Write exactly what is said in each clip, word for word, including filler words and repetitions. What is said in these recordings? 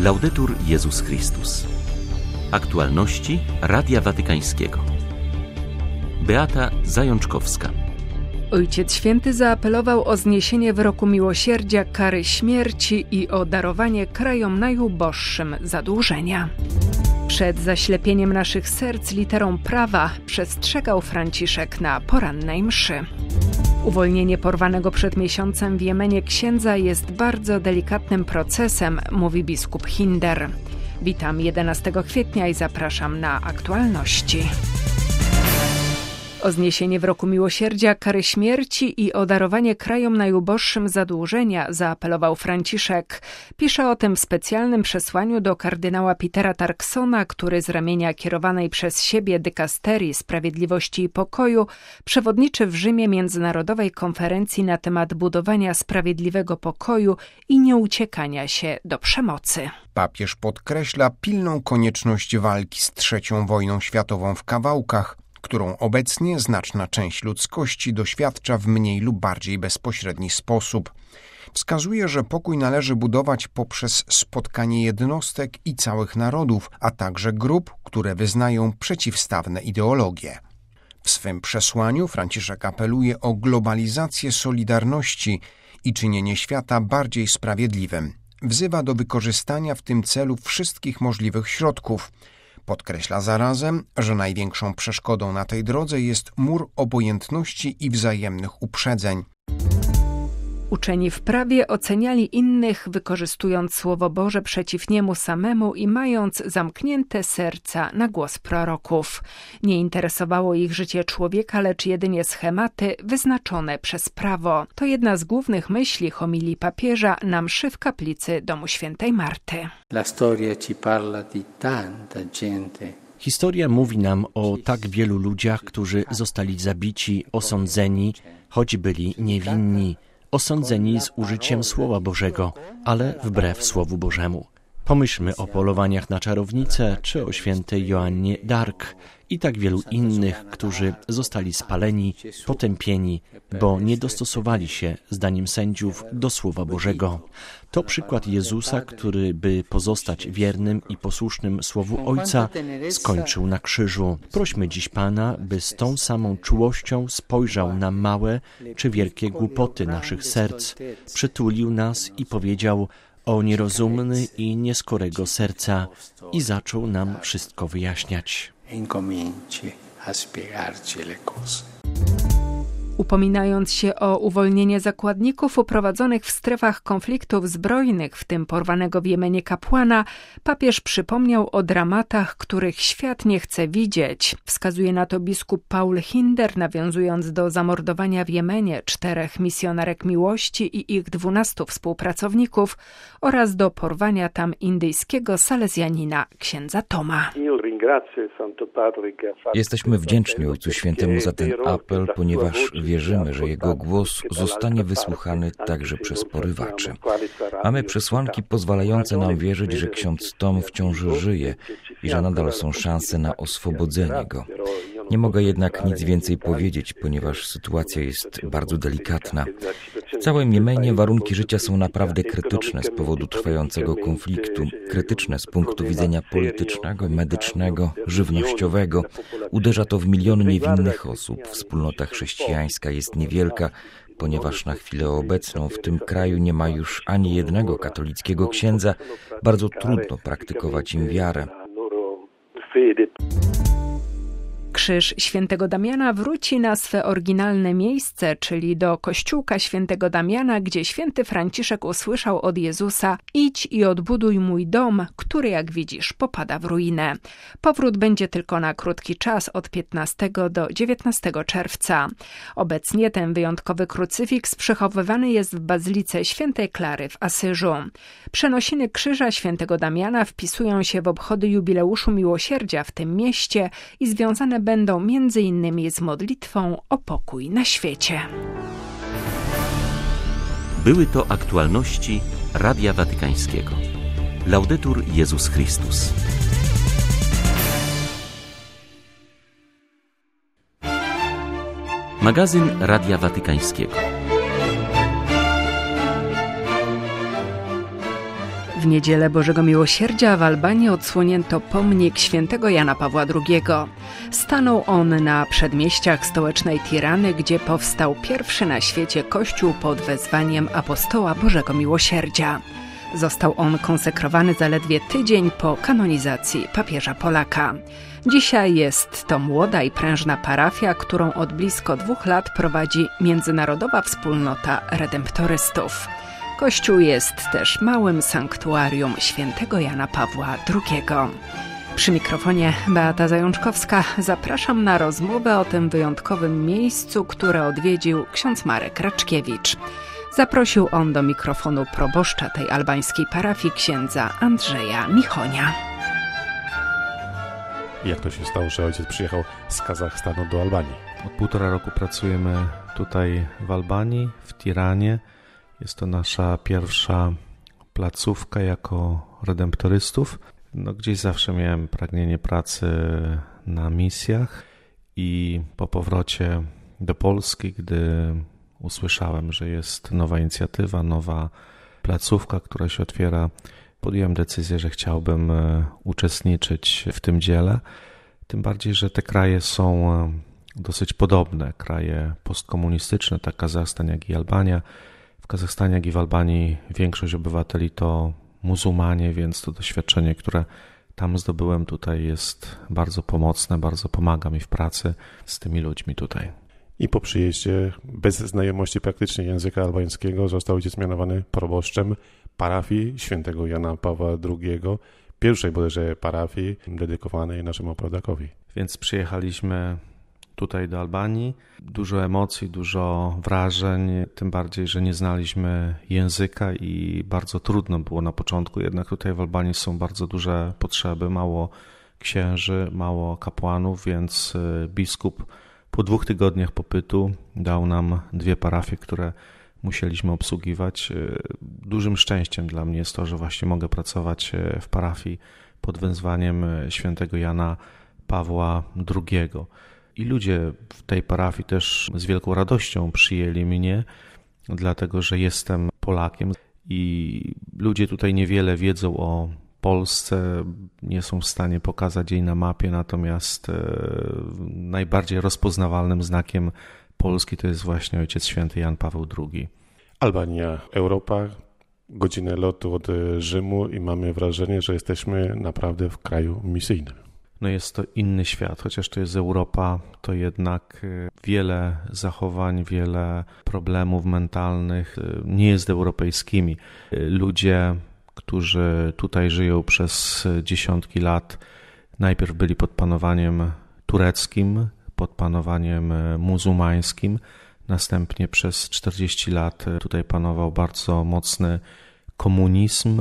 Laudetur Jezus Chrystus. Aktualności Radia Watykańskiego. Beata Zajączkowska. Ojciec Święty zaapelował o zniesienie wyroku miłosierdzia, kary śmierci i o darowanie krajom najuboższym zadłużenia. Przed zaślepieniem naszych serc literą prawa przestrzegał Franciszek na porannej mszy. Uwolnienie porwanego przed miesiącem w Jemenie księdza jest bardzo delikatnym procesem, mówi biskup Hinder. Witam jedenastego kwietnia i zapraszam na aktualności. O zniesienie wyroku miłosierdzia, kary śmierci i o darowanie krajom najuboższym zadłużenia zaapelował Franciszek. Pisze o tym w specjalnym przesłaniu do kardynała Petera Turksona, który z ramienia kierowanej przez siebie dykasterii Sprawiedliwości i Pokoju przewodniczy w Rzymie Międzynarodowej Konferencji na temat budowania sprawiedliwego pokoju i nieuciekania się do przemocy. Papież podkreśla pilną konieczność walki z trzecią wojną światową w kawałkach, którą obecnie znaczna część ludzkości doświadcza w mniej lub bardziej bezpośredni sposób. Wskazuje, że pokój należy budować poprzez spotkanie jednostek i całych narodów, a także grup, które wyznają przeciwstawne ideologie. W swym przesłaniu Franciszek apeluje o globalizację solidarności i czynienie świata bardziej sprawiedliwym. Wzywa do wykorzystania w tym celu wszystkich możliwych środków. Podkreśla zarazem, że największą przeszkodą na tej drodze jest mur obojętności i wzajemnych uprzedzeń. Uczeni w prawie oceniali innych, wykorzystując Słowo Boże przeciw niemu samemu i mając zamknięte serca na głos proroków. Nie interesowało ich życie człowieka, lecz jedynie schematy wyznaczone przez prawo. To jedna z głównych myśli homilii papieża na mszy w kaplicy domu świętej Marty. La storia ci parla di tanta gente. Historia mówi nam o tak wielu ludziach, którzy zostali zabici, osądzeni, choć byli niewinni. Osądzeni z użyciem Słowa Bożego, ale wbrew Słowu Bożemu. Pomyślmy o polowaniach na czarownice, czy o świętej Joannie d'Arc i tak wielu innych, którzy zostali spaleni, potępieni, bo nie dostosowali się, zdaniem sędziów, do Słowa Bożego. To przykład Jezusa, który, by pozostać wiernym i posłusznym Słowu Ojca, skończył na krzyżu. Prośmy dziś Pana, by z tą samą czułością spojrzał na małe czy wielkie głupoty naszych serc, przytulił nas i powiedział: o nierozumny i nieskorego serca, i zaczął nam wszystko wyjaśniać. Upominając się o uwolnienie zakładników uprowadzonych w strefach konfliktów zbrojnych, w tym porwanego w Jemenie kapłana, papież przypomniał o dramatach, których świat nie chce widzieć. Wskazuje na to biskup Paul Hinder, nawiązując do zamordowania w Jemenie czterech misjonarek miłości i ich dwunastu współpracowników oraz do porwania tam indyjskiego salezjanina księdza Toma. Jesteśmy wdzięczni Ojcu Świętemu za ten apel, ponieważ wierzymy, że jego głos zostanie wysłuchany także przez porywaczy. Mamy przesłanki pozwalające nam wierzyć, że ksiądz Tom wciąż żyje i że nadal są szanse na oswobodzenie go. Nie mogę jednak nic więcej powiedzieć, ponieważ sytuacja jest bardzo delikatna. W całym Jemenie warunki życia są naprawdę krytyczne z powodu trwającego konfliktu, krytyczne z punktu widzenia politycznego, medycznego, żywnościowego. Uderza to w miliony niewinnych osób. Wspólnota chrześcijańska jest niewielka, ponieważ na chwilę obecną w tym kraju nie ma już ani jednego katolickiego księdza, bardzo trudno praktykować im wiarę. Krzyż świętego Damiana wróci na swe oryginalne miejsce, czyli do kościółka świętego Damiana, gdzie święty Franciszek usłyszał od Jezusa: idź i odbuduj mój dom, który, jak widzisz, popada w ruinę. Powrót będzie tylko na krótki czas, od piętnastego do dziewiętnastego czerwca. Obecnie ten wyjątkowy krucyfiks przechowywany jest w bazylice świętej Klary w Asyżu. Przenosiny krzyża świętego Damiana wpisują się w obchody jubileuszu miłosierdzia w tym mieście i związane będą między innymi z modlitwą o pokój na świecie. Były to aktualności Radia Watykańskiego. Laudetur Jezus Chrystus. Magazyn Radia Watykańskiego. W niedzielę Bożego Miłosierdzia w Albanii odsłonięto pomnik świętego Jana Pawła drugiego. Stanął on na przedmieściach stołecznej Tirany, gdzie powstał pierwszy na świecie kościół pod wezwaniem apostoła Bożego Miłosierdzia. Został on konsekrowany zaledwie tydzień po kanonizacji papieża Polaka. Dzisiaj jest to młoda i prężna parafia, którą od blisko dwóch lat prowadzi Międzynarodowa Wspólnota Redemptorystów. Kościół jest też małym sanktuarium świętego Jana Pawła drugiego. Przy mikrofonie Beata Zajączkowska zapraszam na rozmowę o tym wyjątkowym miejscu, które odwiedził ksiądz Marek Raczkiewicz. Zaprosił on do mikrofonu proboszcza tej albańskiej parafii księdza Andrzeja Michonia. Jak to się stało, że ojciec przyjechał z Kazachstanu do Albanii? Od półtora roku pracujemy tutaj w Albanii, w Tiranie. Jest to nasza pierwsza placówka jako redemptorystów. No, gdzieś zawsze miałem pragnienie pracy na misjach i po powrocie do Polski, gdy usłyszałem, że jest nowa inicjatywa, nowa placówka, która się otwiera, podjąłem decyzję, że chciałbym uczestniczyć w tym dziele. Tym bardziej, że te kraje są dosyć podobne. Kraje postkomunistyczne, tak Kazachstan jak i Albania. W Kazachstanie jak i w Albanii większość obywateli to muzułmanie, więc to doświadczenie, które tam zdobyłem tutaj, jest bardzo pomocne, bardzo pomaga mi w pracy z tymi ludźmi tutaj. I po przyjeździe, bez znajomości praktycznie języka albańskiego, został ojciec mianowany proboszczem parafii świętego Jana Pawła drugiego, pierwszej bodajże parafii dedykowanej naszemu prawdakowi. Więc przyjechaliśmy tutaj do Albanii. Dużo emocji, dużo wrażeń, tym bardziej, że nie znaliśmy języka i bardzo trudno było na początku. Jednak tutaj w Albanii są bardzo duże potrzeby, mało księży, mało kapłanów, więc biskup po dwóch tygodniach popytu dał nam dwie parafie, które musieliśmy obsługiwać. Dużym szczęściem dla mnie jest to, że właśnie mogę pracować w parafii pod wezwaniem świętego Jana Pawła drugiego. I ludzie w tej parafii też z wielką radością przyjęli mnie, dlatego że jestem Polakiem i ludzie tutaj niewiele wiedzą o Polsce, nie są w stanie pokazać jej na mapie, natomiast najbardziej rozpoznawalnym znakiem Polski to jest właśnie Ojciec Święty Jan Paweł drugi. Albania, Europa, godzinę lotu od Rzymu i mamy wrażenie, że jesteśmy naprawdę w kraju misyjnym. No jest to inny świat, chociaż to jest Europa, to jednak wiele zachowań, wiele problemów mentalnych nie jest europejskimi. Ludzie, którzy tutaj żyją przez dziesiątki lat, najpierw byli pod panowaniem tureckim, pod panowaniem muzułmańskim, następnie przez czterdzieści lat tutaj panował bardzo mocny komunizm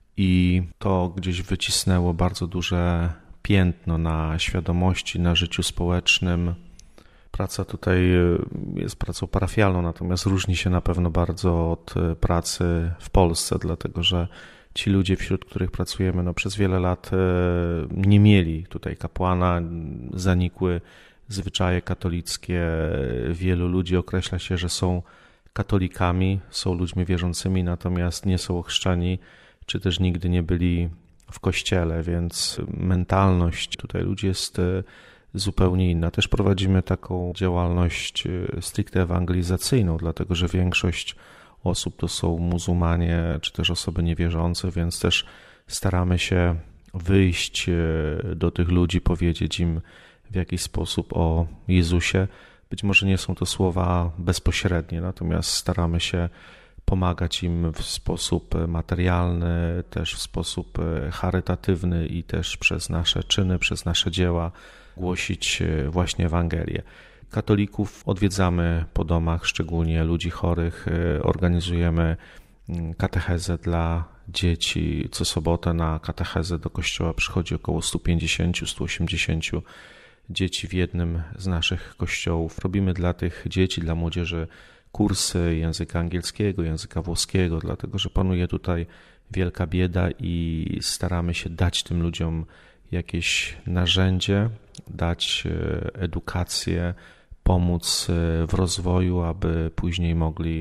i to gdzieś wycisnęło bardzo duże piętno na świadomości, na życiu społecznym. Praca tutaj jest pracą parafialną, natomiast różni się na pewno bardzo od pracy w Polsce, dlatego że ci ludzie, wśród których pracujemy, no przez wiele lat nie mieli tutaj kapłana, zanikły zwyczaje katolickie. Wielu ludzi określa się, że są katolikami, są ludźmi wierzącymi, natomiast nie są ochrzczeni, czy też nigdy nie byli w kościele, więc mentalność tutaj ludzi jest zupełnie inna. Też prowadzimy taką działalność stricte ewangelizacyjną, dlatego że większość osób to są muzułmanie, czy też osoby niewierzące, więc też staramy się wyjść do tych ludzi, powiedzieć im w jakiś sposób o Jezusie. Być może nie są to słowa bezpośrednie, natomiast staramy się pomagać im w sposób materialny, też w sposób charytatywny i też przez nasze czyny, przez nasze dzieła głosić właśnie Ewangelię. Katolików odwiedzamy po domach, szczególnie ludzi chorych, organizujemy katechezę dla dzieci. Co sobotę na katechezę do kościoła przychodzi około sto pięćdziesiąt do stu osiemdziesięciu dzieci w jednym z naszych kościołów. Robimy dla tych dzieci, dla młodzieży kursy języka angielskiego, języka włoskiego, dlatego że panuje tutaj wielka bieda i staramy się dać tym ludziom jakieś narzędzie, dać edukację, pomóc w rozwoju, aby później mogli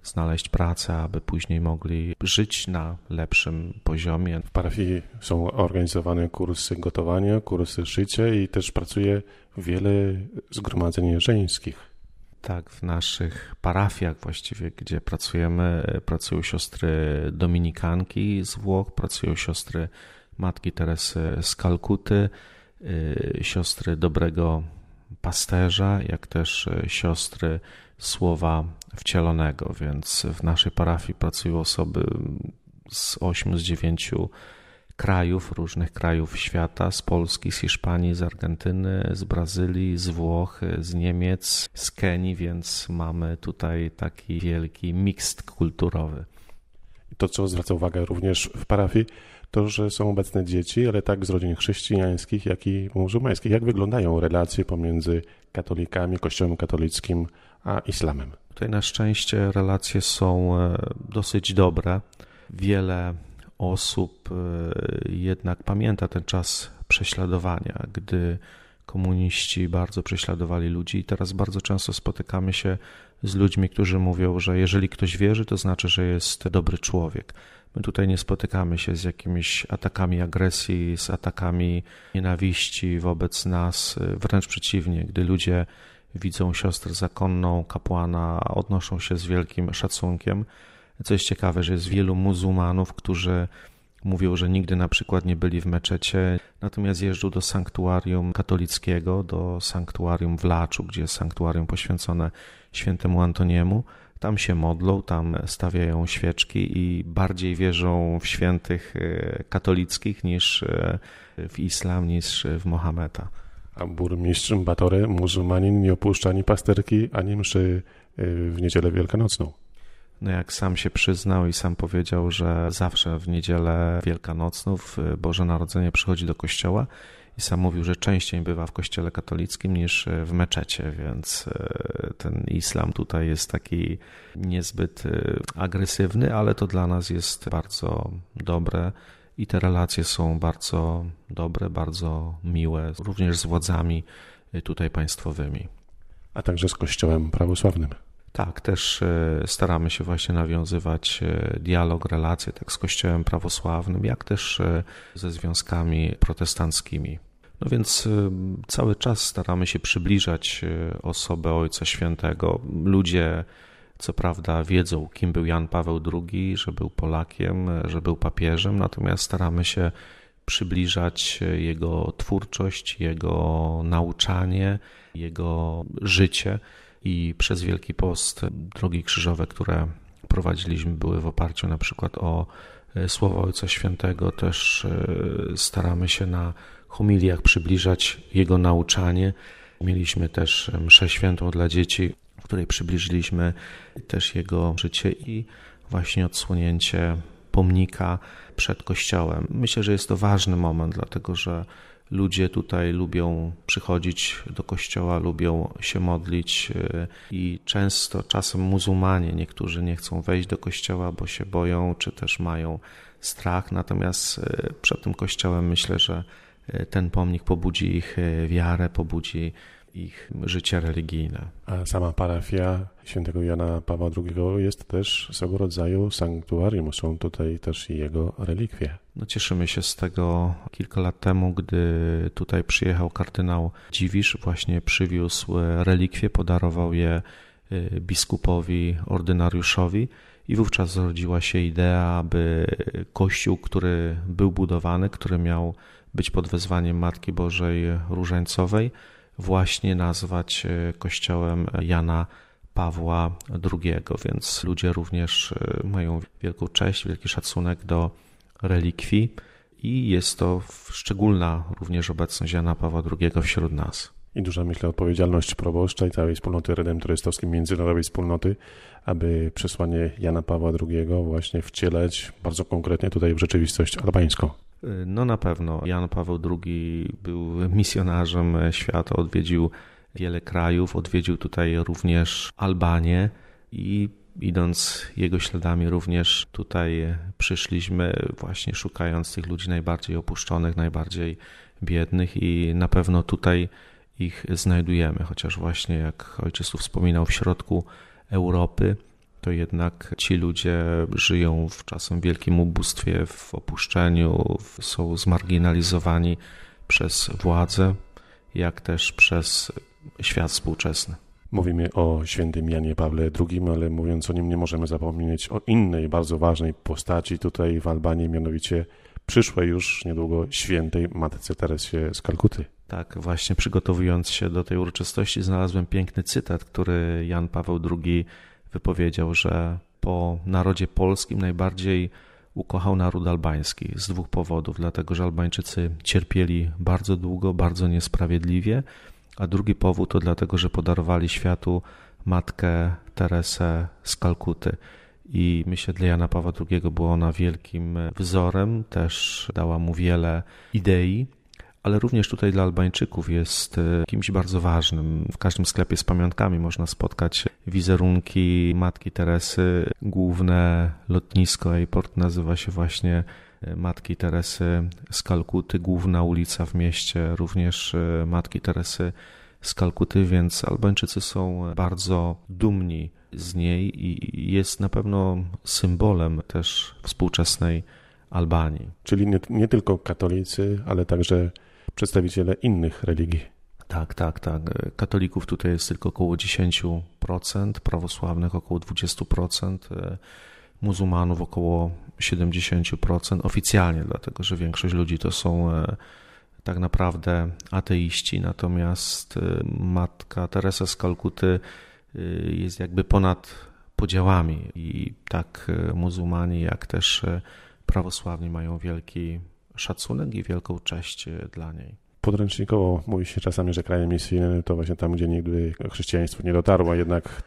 znaleźć pracę, aby później mogli żyć na lepszym poziomie. W parafii są organizowane kursy gotowania, kursy szycia i też pracuje wiele zgromadzeń żeńskich. Tak, w naszych parafiach właściwie, gdzie pracujemy, pracują siostry dominikanki z Włoch, pracują siostry Matki Teresy z Kalkuty, siostry Dobrego Pasterza, jak też siostry Słowa Wcielonego, więc w naszej parafii pracują osoby z ośmiu, z dziewięciu krajów, różnych krajów świata, z Polski, z Hiszpanii, z Argentyny, z Brazylii, z Włoch, z Niemiec, z Kenii, więc mamy tutaj taki wielki miks kulturowy. To, co zwraca uwagę również w parafii, to, że są obecne dzieci, ale tak z rodzin chrześcijańskich, jak i muzułmańskich. Jak wyglądają relacje pomiędzy katolikami, Kościołem katolickim a islamem? Tutaj na szczęście relacje są dosyć dobre. Wiele osób jednak pamięta ten czas prześladowania, gdy komuniści bardzo prześladowali ludzi i teraz bardzo często spotykamy się z ludźmi, którzy mówią, że jeżeli ktoś wierzy, to znaczy, że jest dobry człowiek. My tutaj nie spotykamy się z jakimiś atakami agresji, z atakami nienawiści wobec nas, wręcz przeciwnie, gdy ludzie widzą siostrę zakonną, kapłana, odnoszą się z wielkim szacunkiem. Co jest ciekawe, że jest wielu muzułmanów, którzy mówią, że nigdy na przykład nie byli w meczecie, natomiast jeżdżą do sanktuarium katolickiego, do sanktuarium w Laczu, gdzie jest sanktuarium poświęcone świętemu Antoniemu. Tam się modlą, tam stawiają świeczki i bardziej wierzą w świętych katolickich niż w islam, niż w Mohameda. A burmistrz Batore, muzułmanin, nie opuszcza ani pasterki, ani mszy w niedzielę wielkanocną. No jak sam się przyznał i sam powiedział, że zawsze w niedzielę wielkanocną, w Boże Narodzenie przychodzi do kościoła i sam mówił, że częściej bywa w kościele katolickim niż w meczecie, więc ten islam tutaj jest taki niezbyt agresywny, ale to dla nas jest bardzo dobre i te relacje są bardzo dobre, bardzo miłe, również z władzami tutaj państwowymi. A także z Kościołem prawosławnym. Tak, też staramy się właśnie nawiązywać dialog, relacje tak z Kościołem prawosławnym, jak też ze związkami protestanckimi. No więc cały czas staramy się przybliżać osobę Ojca Świętego. Ludzie, co prawda, wiedzą, kim był Jan Paweł drugi, że był Polakiem, że był papieżem, natomiast staramy się przybliżać jego twórczość, jego nauczanie, jego życie. I przez Wielki Post drogi krzyżowe, które prowadziliśmy, były w oparciu na przykład o słowa Ojca Świętego. Też staramy się na homiliach przybliżać jego nauczanie. Mieliśmy też mszę świętą dla dzieci, w której przybliżyliśmy też jego życie i właśnie odsłonięcie pomnika przed kościołem. Myślę, że jest to ważny moment, dlatego że ludzie tutaj lubią przychodzić do kościoła, lubią się modlić i często czasem muzułmanie, niektórzy nie chcą wejść do kościoła, bo się boją, czy też mają strach. Natomiast przed tym kościołem myślę, że ten pomnik pobudzi ich wiarę, pobudzi ich życie religijne. A sama parafia świętego Jana Pawła drugiego jest też swego rodzaju sanktuarium. Są tutaj też i jego relikwie. No cieszymy się z tego. Kilka lat temu, gdy tutaj przyjechał kardynał Dziwisz, właśnie przywiózł relikwie, podarował je biskupowi ordynariuszowi i wówczas zrodziła się idea, aby kościół, który był budowany, który miał być pod wezwaniem Matki Bożej Różańcowej, właśnie nazwać kościołem Jana Pawła drugiego, więc ludzie również mają wielką cześć, wielki szacunek do relikwii i jest to szczególna również obecność Jana Pawła drugiego wśród nas. I duża, myślę, odpowiedzialność proboszcza i całej wspólnoty redemptorystowskiej, międzynarodowej wspólnoty, aby przesłanie Jana Pawła drugiego właśnie wcielać bardzo konkretnie tutaj w rzeczywistość albańską. No na pewno. Jan Paweł drugi był misjonarzem świata, odwiedził wiele krajów, odwiedził tutaj również Albanię i idąc jego śladami również tutaj przyszliśmy właśnie szukając tych ludzi najbardziej opuszczonych, najbardziej biednych i na pewno tutaj ich znajdujemy, chociaż właśnie jak ojciec tu wspominał w środku Europy, to jednak ci ludzie żyją w czasem wielkim ubóstwie, w opuszczeniu, są zmarginalizowani przez władzę, jak też przez świat współczesny. Mówimy o świętym Janie Pawle drugim, ale mówiąc o nim nie możemy zapomnieć o innej bardzo ważnej postaci tutaj w Albanii, mianowicie przyszłej już niedługo świętej Matce Teresie z Kalkuty. Tak, właśnie przygotowując się do tej uroczystości znalazłem piękny cytat, który Jan Paweł drugi wypowiedział, że po narodzie polskim najbardziej ukochał naród albański z dwóch powodów, dlatego że Albańczycy cierpieli bardzo długo, bardzo niesprawiedliwie, a drugi powód to dlatego, że podarowali światu Matkę Teresę z Kalkuty. I myślę, dla Jana Pawła drugiego była ona wielkim wzorem, też dała mu wiele idei, ale również tutaj dla Albańczyków jest kimś bardzo ważnym. W każdym sklepie z pamiątkami można spotkać wizerunki Matki Teresy. Główne lotnisko, airport nazywa się właśnie Matki Teresy z Kalkuty. Główna ulica w mieście również Matki Teresy z Kalkuty, więc Albańczycy są bardzo dumni z niej i jest na pewno symbolem też współczesnej Albanii. Czyli nie, nie tylko katolicy, ale także przedstawiciele innych religii. Tak, tak, tak. Katolików tutaj jest tylko około dziesięć procent, prawosławnych około dwadzieścia procent, muzułmanów około siedemdziesiąt procent oficjalnie, dlatego że większość ludzi to są tak naprawdę ateiści, natomiast Matka Teresa z Kalkuty jest jakby ponad podziałami i tak muzułmanie, jak też prawosławni mają wielki szacunek i wielką cześć dla niej. Podręcznikowo mówi się czasami, że kraje misyjne to właśnie tam, gdzie nigdy chrześcijaństwo nie dotarło, jednak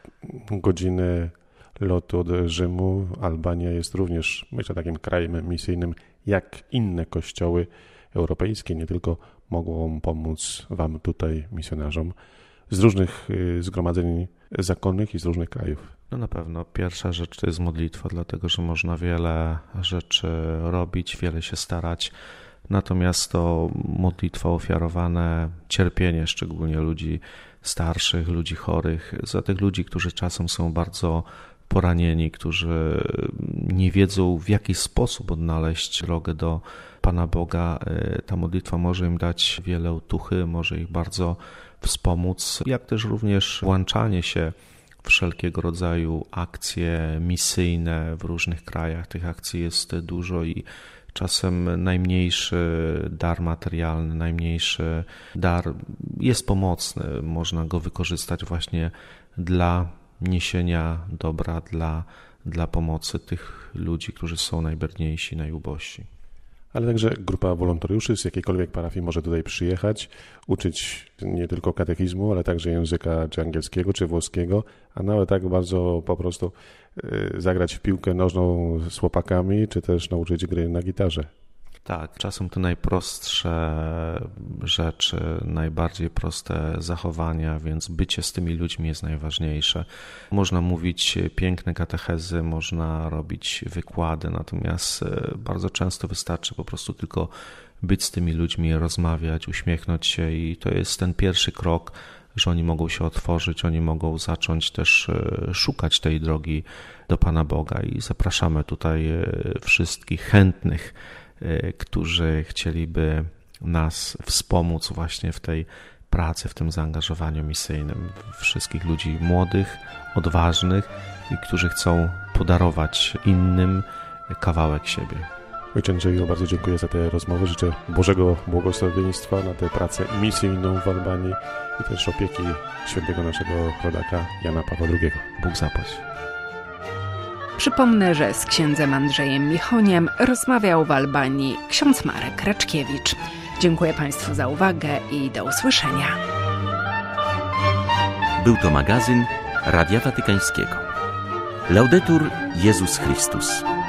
godziny lotu od Rzymu Albania jest również, myślę, takim krajem misyjnym, jak inne kościoły europejskie, nie tylko mogą pomóc wam tutaj, misjonarzom, z różnych zgromadzeń zakonnych i z różnych krajów. No na pewno pierwsza rzecz to jest modlitwa, dlatego że można wiele rzeczy robić, wiele się starać, natomiast to modlitwa, ofiarowane cierpienie, szczególnie ludzi starszych, ludzi chorych, za tych ludzi, którzy czasem są bardzo poranieni, którzy nie wiedzą, w jaki sposób odnaleźć drogę do Pana Boga. Ta modlitwa może im dać wiele otuchy, może ich bardzo wspomóc, jak też również włączanie się w wszelkiego rodzaju akcje misyjne w różnych krajach. Tych akcji jest dużo i czasem najmniejszy dar materialny, najmniejszy dar jest pomocny. Można go wykorzystać właśnie dla niesienia dobra, dla, dla pomocy tych ludzi, którzy są najbiedniejsi, najubożsi. Ale także grupa wolontariuszy z jakiejkolwiek parafii może tutaj przyjechać, uczyć nie tylko katechizmu, ale także języka czy angielskiego, czy włoskiego, a nawet tak bardzo po prostu zagrać w piłkę nożną z chłopakami, czy też nauczyć gry na gitarze. Tak, czasem to najprostsze rzeczy, najbardziej proste zachowania, więc bycie z tymi ludźmi jest najważniejsze. Można mówić piękne katechezy, można robić wykłady, natomiast bardzo często wystarczy po prostu tylko być z tymi ludźmi, rozmawiać, uśmiechnąć się i to jest ten pierwszy krok, że oni mogą się otworzyć, oni mogą zacząć też szukać tej drogi do Pana Boga i zapraszamy tutaj wszystkich chętnych, którzy chcieliby nas wspomóc właśnie w tej pracy, w tym zaangażowaniu misyjnym. Wszystkich ludzi młodych, odważnych i którzy chcą podarować innym kawałek siebie. Ojcze Andrzeju, bardzo dziękuję za te rozmowy. Życzę Bożego błogosławieństwa na tę pracę misyjną w Albanii i też opieki świętego naszego rodaka Jana Pawła drugiego. Bóg zapłać. Przypomnę, że z księdzem Andrzejem Michoniem rozmawiał w Albanii ksiądz Marek Raczkiewicz. Dziękuję Państwu za uwagę i do usłyszenia. Był to magazyn Radia Watykańskiego. Laudetur Jezus Chrystus.